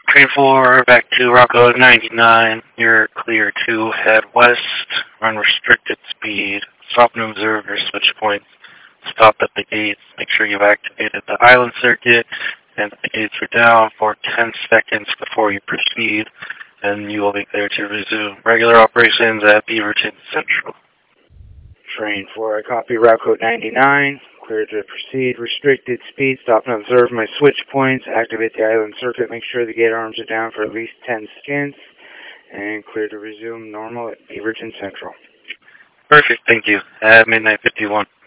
Train 4, back to Rocco 99. You're clear to head west, run restricted speed, stop and observe your switch points, stop at the gates, make sure you've activated the island circuit, and the gates are down for 10 seconds before you proceed, and you will be clear to resume regular operations at Beaverton Central. Train 4, I copy route code 99. Clear to proceed. Restricted speed. Stop and observe my switch points. Activate the island circuit. Make sure the gate arms are down for at least 10 seconds. And clear to resume normal at Beaverton Central. Perfect, thank you. At midnight 51.